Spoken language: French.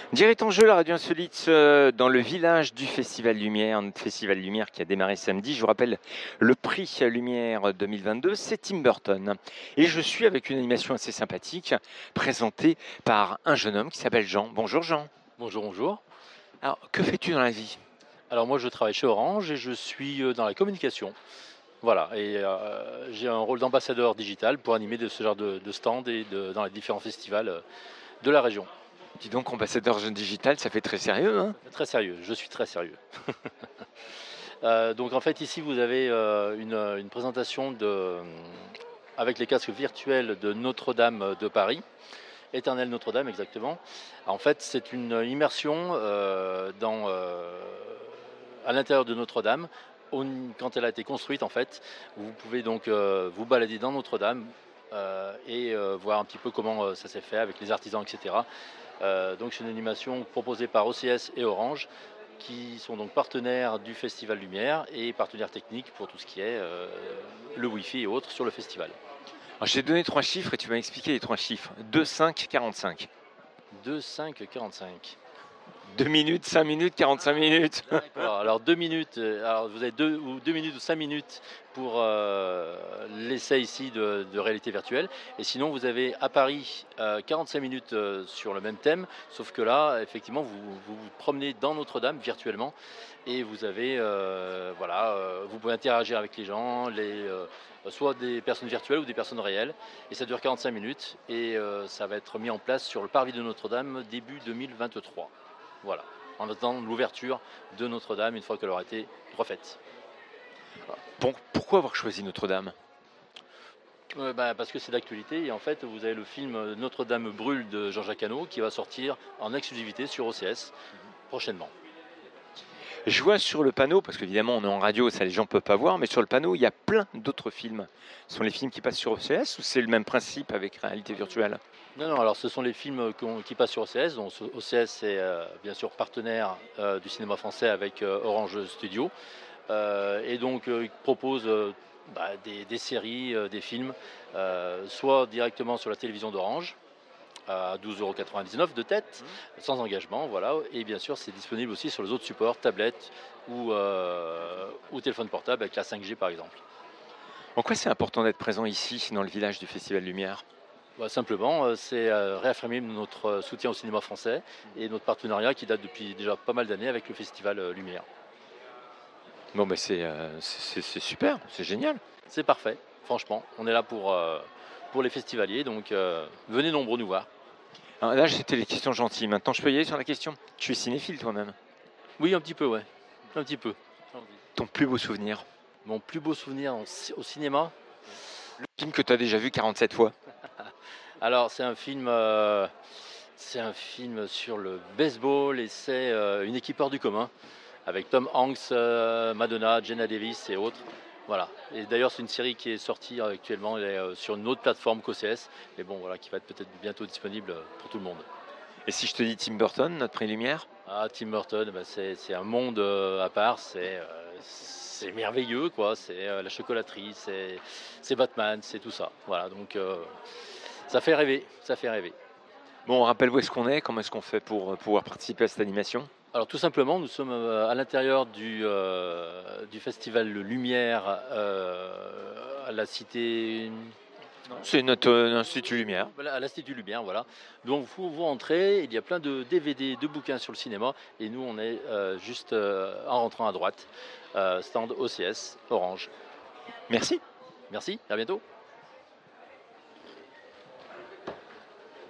Direct en jeu, la radio insolite dans le village du Festival Lumière, notre Festival Lumière qui a démarré samedi. Je vous rappelle, le prix Lumière 2022, c'est Tim Burton. Et je suis avec une animation assez sympathique, présentée par un jeune homme qui s'appelle Jean. Bonjour Jean. Bonjour, bonjour. Alors, que fais-tu dans la vie? Alors moi je travaille chez Orange et je suis dans la communication. Voilà, et j'ai un rôle d'ambassadeur digital pour animer de ce genre de stand et dans les différents festivals de la région. Dis donc, ambassadeur jeune digital, ça fait très sérieux, hein? Très sérieux, je suis très sérieux. Donc en fait ici vous avez une présentation avec les casques virtuels de Notre-Dame de Paris. Éternelle Notre-Dame exactement. En fait c'est une immersion à l'intérieur de Notre-Dame. Quand elle a été construite en fait, vous pouvez donc vous balader dans Notre-Dame et voir un petit peu comment ça s'est fait avec les artisans, etc. Donc c'est une animation proposée par OCS et Orange, qui sont donc partenaires du Festival Lumière et partenaires techniques pour tout ce qui est le Wi-Fi et autres sur le festival. Alors, je t'ai donné 3 chiffres et tu m'as expliqué les 3 chiffres. 2, 5, 45. 2, 5, 45. 2 minutes, 5 minutes, 45 minutes. Alors 2 minutes, alors vous avez 2 minutes ou 5 minutes pour l'essai ici de réalité virtuelle. Et sinon vous avez à Paris 45 minutes sur le même thème, sauf que là effectivement vous promenez dans Notre-Dame virtuellement et vous avez vous pouvez interagir avec les gens, soit des personnes virtuelles ou des personnes réelles. Et ça dure 45 minutes et ça va être mis en place sur le parvis de Notre-Dame début 2023. Voilà, en attendant l'ouverture de Notre-Dame une fois qu'elle aura été refaite. Bon, pourquoi avoir choisi Notre-Dame? Parce que c'est d'actualité et en fait vous avez le film Notre-Dame brûle de Jean-Jacques Hano qui va sortir en exclusivité sur OCS prochainement. Je vois sur le panneau, parce qu'évidemment on est en radio, ça les gens ne peuvent pas voir, mais sur le panneau il y a plein d'autres films. Ce sont les films qui passent sur OCS ou c'est le même principe avec réalité virtuelle? Non, alors ce sont les films qui passent sur OCS. Donc, OCS est bien sûr partenaire du cinéma français avec Orange Studio. Et donc il propose des séries, des films, soit directement sur la télévision d'Orange, à 12,99 € de tête, sans engagement, voilà. Et bien sûr, c'est disponible aussi sur les autres supports, tablettes ou téléphone portable avec la 5G par exemple. En quoi c'est important d'être présent ici, dans le village du Festival Lumière? Simplement, c'est réaffirmer notre soutien au cinéma français et notre partenariat qui date depuis déjà pas mal d'années avec le Festival Lumière. Bon, c'est super, c'est génial. C'est parfait, franchement. On est là pour les festivaliers, donc venez nombreux nous voir. Alors là, c'était les questions gentilles. Maintenant, je peux y aller sur la question? Tu es cinéphile toi-même? Oui, un petit peu, ouais. Un petit peu. Ton plus beau souvenir? Mon plus beau souvenir au cinéma? Le film que tu as déjà vu 47 fois? Alors, c'est un film sur le baseball et c'est une équipe hors du commun avec Tom Hanks, Madonna, Jenna Davis et autres. Voilà. Et d'ailleurs, c'est une série qui est sortie actuellement, elle est sur une autre plateforme qu'OCS, mais bon, voilà, qui va être peut-être bientôt disponible pour tout le monde. Et si je te dis Tim Burton, notre prix Lumière? Tim Burton, c'est un monde à part, c'est merveilleux, quoi. C'est la chocolaterie, c'est Batman, c'est tout ça. Voilà, donc ça fait rêver, ça fait rêver. Bon, rappelle où est-ce qu'on est, comment est-ce qu'on fait pour pouvoir participer à cette animation? Alors tout simplement, nous sommes à l'intérieur du festival Lumière à la cité. C'est notre Institut Lumière. Voilà, à l'Institut Lumière, voilà. Donc vous rentrez, il y a plein de DVD, de bouquins sur le cinéma, et nous on est juste en rentrant à droite, stand OCS, Orange. Merci. Merci, à bientôt.